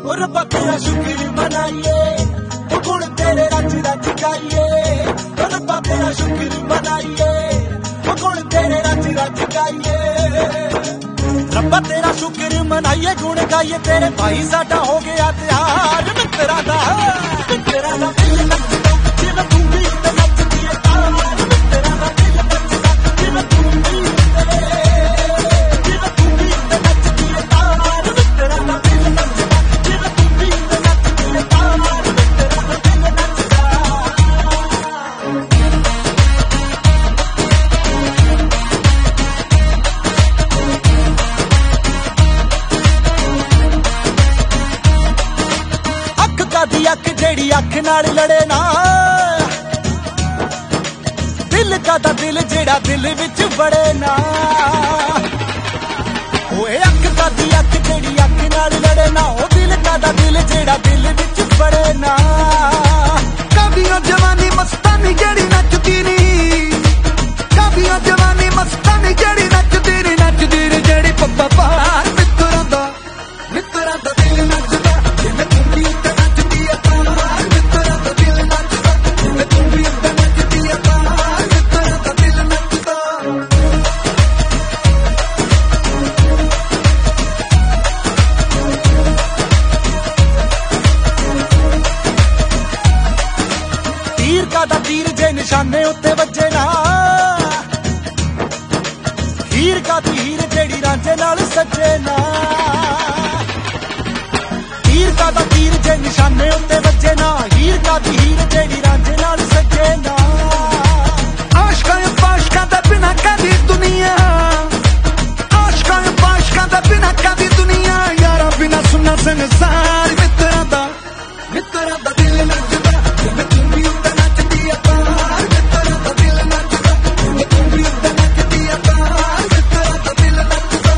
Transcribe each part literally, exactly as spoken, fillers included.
रब्बा तेरा शुक्र मनाइए, गुण तेरे रच रच गाइए। रब्बा तेरा शुक्र मनाइए, गुण तेरे रच रच गाइए। रब्बा तेरा शुक्र मनाइए, गुण गाइए। तेरे भाई साडा हो गया त्यार मित्रा दा, मित्रा दा दिल नचदा जिवें तू भी ते नचदी है तार। मित्रा दा दिल नचदा जिवें तू भी ते, जिवें तू भी ते नचदी है तार। मित्रा दा दिल नचदा जिवें तू भी ते नचदी है तार। मित्रा दा दिल नचदा। दी अख जेड़ी अख नाल लड़े ना, दिल का दा दिल जेड़ा दिल विच बड़े ना। ओए अख का दी अख जेड़ी अख नाल लड़े ना, ओ दिल का दा दिल जेड़ा दिल विच बड़े ना। काबियां जवानी मस्तानी जेड़ी नचदी नी, काबियां जवानी मस्तानी जेड़ी नचदी नी, नचदी नी जेड़ी पप्पा पार। मित्रा दा मित्रा दा दिल नचदा जिवें तू भी ते नचदी है तार। मित्रा दा दिल नचदा जिवें तू भी ते नचदी है तार। मित्रा दा दिल नचदा। तीर का दा तीर जे निशाने उत्ते वजे ना, हीर का दी हीर जेड़ी रांझे नाल सजे ना। तीर का दा तीर जे निशाने उत्ते वजे ना, हीर का दी हीर जेड़ी रांझे नाल सजे ना। आशकां पाशकां दा बिना कदी दुनिया, आशकां पाशकां दा बिना कदी दुनिया। यारा बिना सुना संसार। मित्रा दा मित्रा दा दिल नचदा जिवें तू भी ते नचदी है तार। मित्रा दा दिल नचदा जिवें तू भी ते नचदी है तार। मित्रा दा दिल नचदा।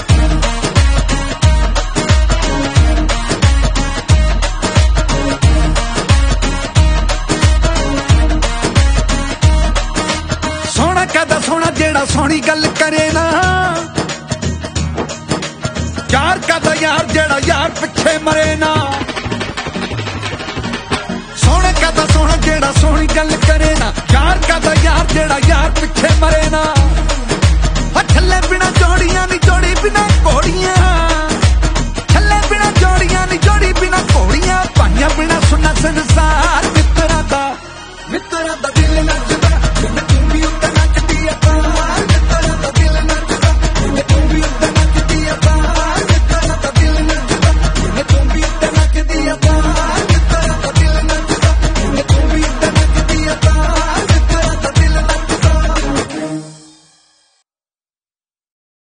सोहना कदा सोहना जेड़ा सोहनी गल करे ना, यार कदा यार जेड़ा यार पिछे मरे ना। सोहना कदा सोहना जेड़ा सोहनी गल करे ना, यार कदा यार जेड़ा यार पिछे मरे ना। छल्ले बिना जोड़ियां नी जोड़ी बिना घोड़ियां, छल्ले बिना जोड़ियां नी जोड़ी बिना घोड़ियां। पाइयां बिना सुना संसार। मित्रा दा मित्रा दा दिल ना